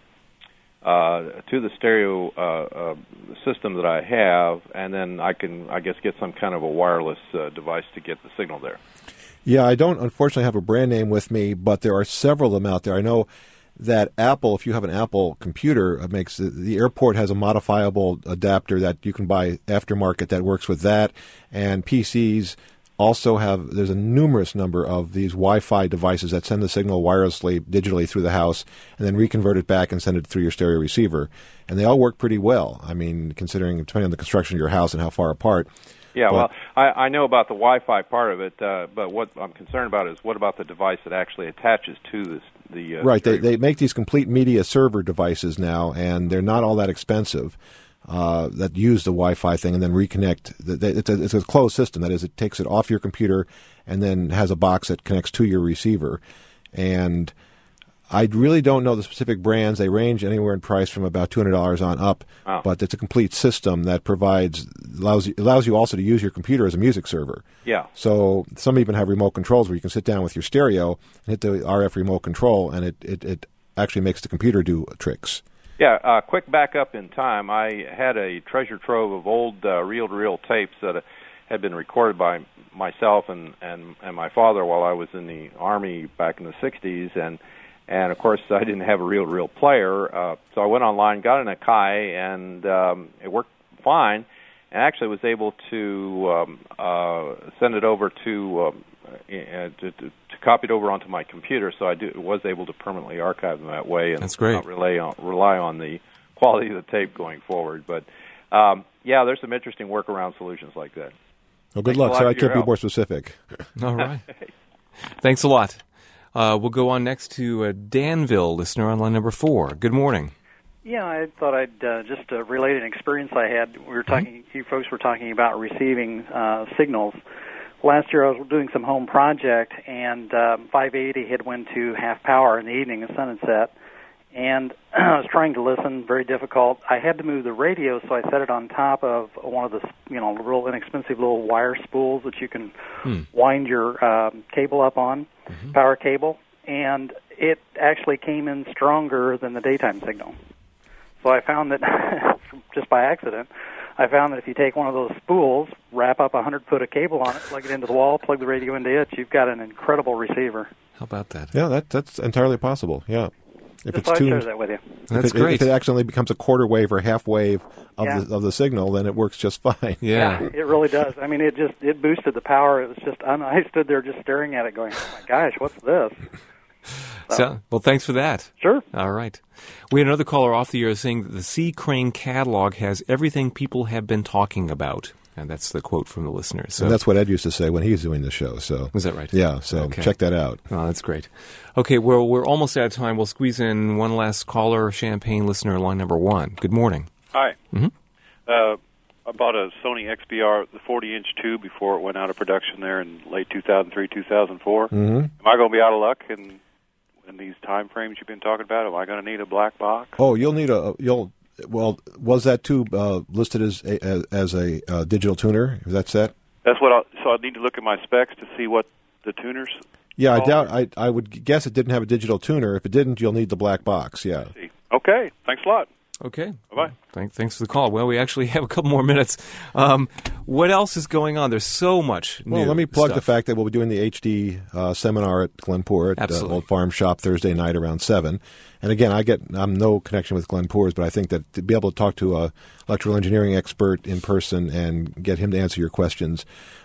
uh, to the stereo uh, uh, system that I have, and then I can, I guess, get some kind of a wireless uh, device to get the signal there? Yeah, I don't unfortunately have a brand name with me, but there are several of them out there. I know that Apple, if you have an Apple computer, it makes the, the Airport has a modifiable adapter that you can buy aftermarket that works with that, and P Cs also have, there's a numerous number of these Wi-Fi devices that send the signal wirelessly, digitally through the house, and then reconvert it back and send it through your stereo receiver. And they all work pretty well, I mean, considering, depending on the construction of your house and how far apart. Yeah, but, well, I, I know about the Wi-Fi part of it, uh, but what I'm concerned about is what about the device that actually attaches to this? The, uh, right, they, they make these complete media server devices now, and they're not all that expensive, uh, that use the Wi-Fi thing and then reconnect. It's a, it's a closed system. That is, it takes it off your computer and then has a box that connects to your receiver. And I really don't know the specific brands. They range anywhere in price from about two hundred dollars on up, oh. but it's a complete system that provides allows you, allows you also to use your computer as a music server. Yeah. So some even have remote controls where you can sit down with your stereo and hit the R F remote control, and it, it, it actually makes the computer do tricks. Yeah, uh, quick backup in time. I had a treasure trove of old uh, reel-to-reel tapes that uh, had been recorded by myself and, and, and my father while I was in the Army back in the sixties, and And, of course, I didn't have a reel-to-reel player, uh, so I went online, got an Akai, and um, it worked fine, and actually was able to um, uh, send it over to, um, uh, to, to, to copy it over onto my computer, so I do, was able to permanently archive them that way and That's great. not rely on, rely on the quality of the tape going forward. But, um, yeah, there's some interesting workaround solutions like that. Well, good Thanks luck. Sorry, I can't be help. more specific. All right. Thanks a lot. Uh, we'll go on next to uh, Danville, listener on line number four. Good morning. Yeah, I thought I'd uh, just uh, relate an experience I had. We were talking, mm-hmm. you folks were talking about receiving uh, signals. Last year I was doing some home project, and um, five eighty had went to half power in the evening, the sun had set, and I was trying to listen, very difficult. I had to move the radio, so I set it on top of one of the, you know, real inexpensive little wire spools that you can hmm. wind your um, cable up on. Mm-hmm. Power cable, and it actually came in stronger than the daytime signal. So I found that, just by accident, I found that if you take one of those spools, wrap up a hundred foot of cable on it, plug it into the wall, plug the radio into it, you've got an incredible receiver. How about that? Yeah, that that's entirely possible. Yeah, if just it's tuned, I share that with you. That's if it, great. If it accidentally becomes a quarter wave or half wave of yeah. the of the signal, then it works just fine. Yeah. yeah, it really does. I mean, it just it boosted the power. It was just I, I stood there just staring at it, going, "Oh my gosh, what's this?" So, so, well, thanks for that. Sure. All right. We had another caller off the air saying that the C. Crane catalog has everything people have been talking about. And that's the quote from the listener. So and that's what Ed used to say when he was doing the show. So is that right? Yeah, so okay. check that out. Oh, that's great. Okay, well, we're almost out of time. We'll squeeze in one last caller, Champaign listener, line number one. Good morning. Hi. Mm-hmm. Uh, I bought a Sony X B R, the forty-inch tube, before it went out of production there in late two thousand three, two thousand four. Mm-hmm. Am I going to be out of luck in, in these time frames you've been talking about? Am I going to need a black box? Oh, you'll need a... you'll. Well, was that tube uh, listed as a, as, as a uh, digital tuner? Is that set? That's what. I, so I need to look at my specs to see what the tuners. Yeah, I doubt. I I would guess it didn't have a digital tuner. If it didn't, you'll need the black box. Yeah. Okay. Thanks a lot. Okay. Bye-bye. Thank, thanks for the call. Well, we actually have a couple more minutes. Um, what else is going on? There's so much new Well, let me plug stuff. the fact that we'll be doing the H D uh, seminar at Glenpoor at uh, Old Farm Shop Thursday night around seven. And again, I get I'm no connection with Glenpoor's, but I think that to be able to talk to a electrical engineering expert in person and get him to answer your questions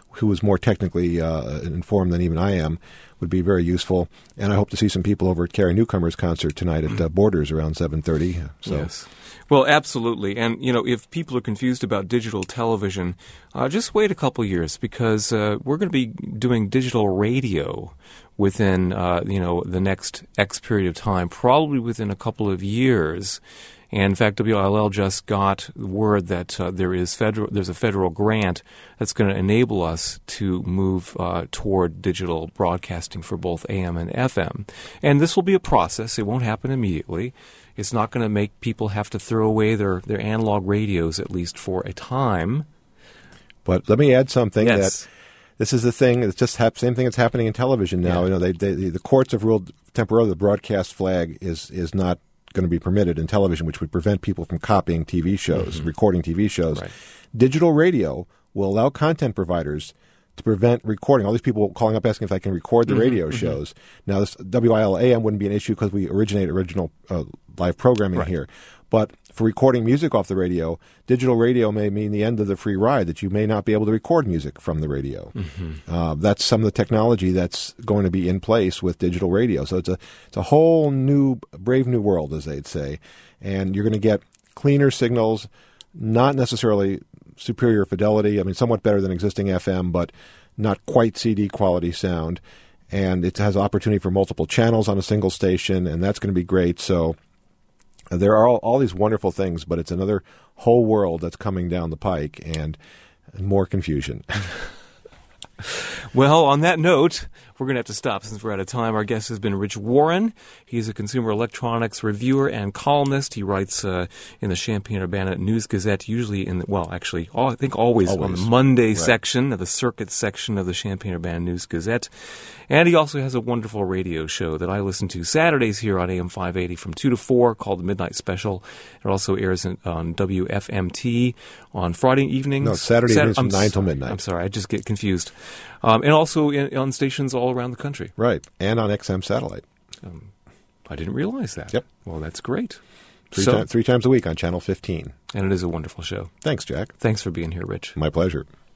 who is more technically uh, informed than even I am, would be very useful. And I hope to see some people over at Carrie Newcomer's concert tonight at uh, Borders around seven thirty. So. Yes. Well, absolutely. And, you know, if people are confused about digital television, uh, just wait a couple years because uh, we're going to be doing digital radio within, uh, you know, the next X period of time, probably within a couple of years. And in fact, W I L L just got word that uh, there is federal, there's a federal grant that's going to enable us to move uh, toward digital broadcasting for both A M and F M. And this will be a process. It won't happen immediately. It's not going to make people have to throw away their, their analog radios, at least for a time. But let me add something yes. that this is the thing. It's just the same thing that's happening in television now. Yeah. You know, they, they, the courts have ruled temporarily the broadcast flag is is not going to be permitted in television, which would prevent people from copying T V shows, mm-hmm. recording T V shows. Right. Digital radio will allow content providers to prevent recording. All these people calling up asking if I can record the mm-hmm, radio mm-hmm. shows. Now, this W I L A M wouldn't be an issue because we originate original uh, live programming right. here. But for recording music off the radio, digital radio may mean the end of the free ride, that you may not be able to record music from the radio. Mm-hmm. Uh, that's some of the technology that's going to be in place with digital radio. So it's a it's a whole new, brave new world, as they'd say. And you're going to get cleaner signals, not necessarily superior fidelity. I mean, somewhat better than existing F M, but not quite C D quality sound. And it has opportunity for multiple channels on a single station, and that's going to be great. So uh, there are all, all these wonderful things, but it's another whole world that's coming down the pike, and, and more confusion. Well, on that note, we're going to have to stop since we're out of time. Our guest has been Rich Warren. He's a consumer electronics reviewer and columnist. He writes uh, in the Champaign-Urbana News Gazette, usually in the, well, actually, all, I think always, always on the Monday right. section, of the circuit section of the Champaign-Urbana News Gazette. And he also has a wonderful radio show that I listen to Saturdays here on A M five eighty from two to four called The Midnight Special. It also airs in, on W F M T on Friday evenings. No, Saturday Sat- evenings from I'm nine s- till midnight. I'm sorry, I just get confused. Um, and also in, on stations all around the country. Right, and on X M satellite. Um, I didn't realize that. Yep. Well, that's great. Three, so, time, three times a week on Channel fifteen. And it is a wonderful show. Thanks, Jack. Thanks for being here, Rich. My pleasure.